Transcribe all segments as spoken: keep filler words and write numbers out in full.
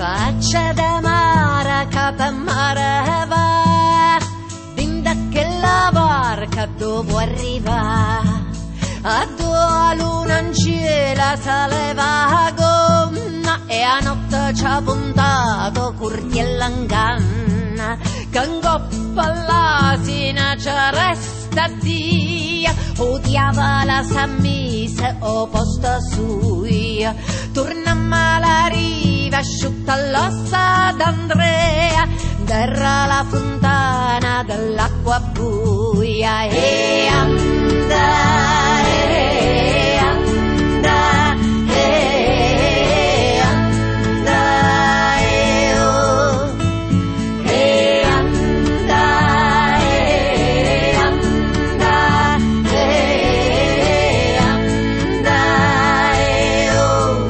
faccia da mare che per mare va, dinda che la barca dopo arriva, a due luna in cielo saleva gonna e a notte ci ha puntato curtiella in canna, che in coppa l'asina ci resta dia, odiava la sammise o posta sua, tornammo alla riva asciutta l'ossa d'Andrea, terra la fontana dell'acqua buia e anda, e anda, e anda, e oh, e anda, e anda, e anda, e oh.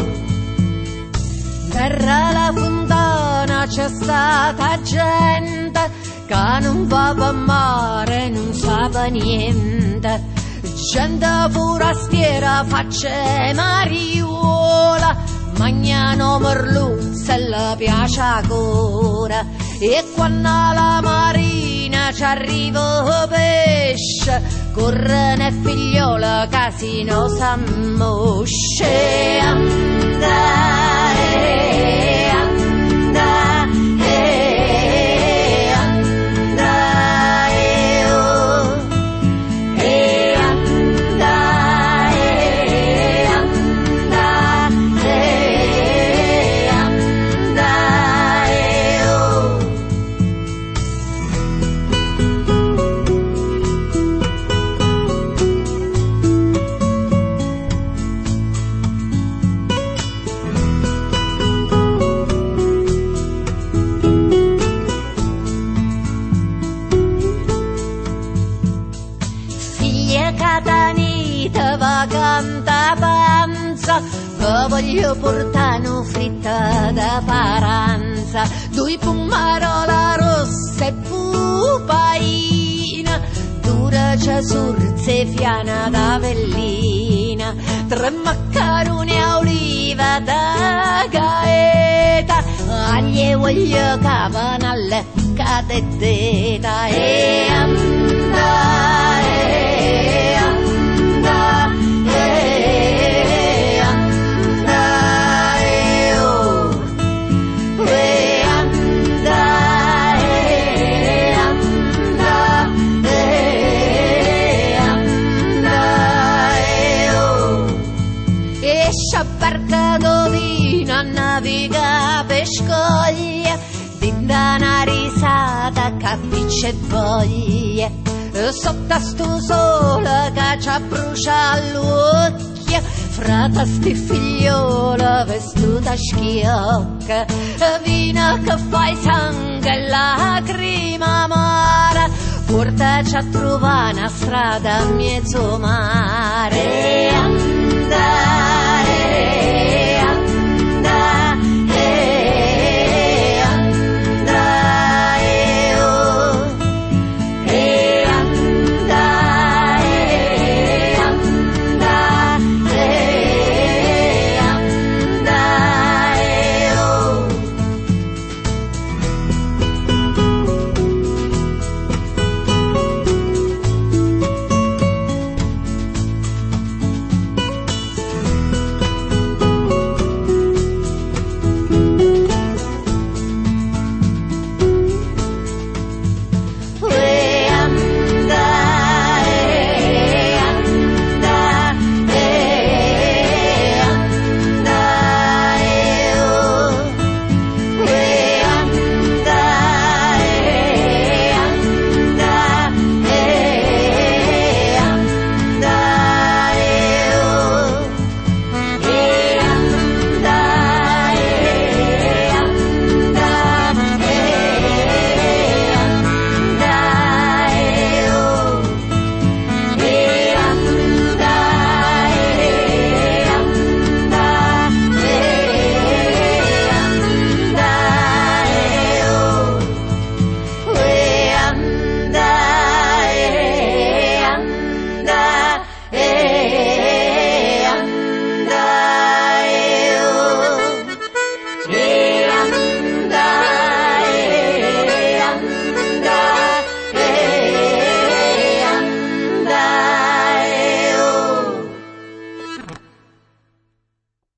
Terra la fontana c'è stata gente che non va per mare, non sa per niente, gente forastiera facce mariuola, magnano merluzza e la piace ancora, e quando la marina ci arriva pesce, corre ne figliola casino s'ammosce, anda, e anda, e anda, e oh, e anda, e anda, e anda, e oh. Catanita va canta panza, che voglio portare una fritta da paranza, due pomarola rossa e pupaina, dura c'è surze fiana d'avellina, tre maccaroni a oliva da gaeta, agli e voglio cavanale cadeteta e anda, e anda, e anda, e oh, e anda, e anda, e anda, e oh. E sciabarca dovina naviga per scoglie, dinda una risata capisce voglia, sotto sto sole che ci brucia l'occhio, frata sti figliola vestuta schiocca, vino che fai sangue e lacrima amara, portaci a trovare una strada a mezzo mare, anda.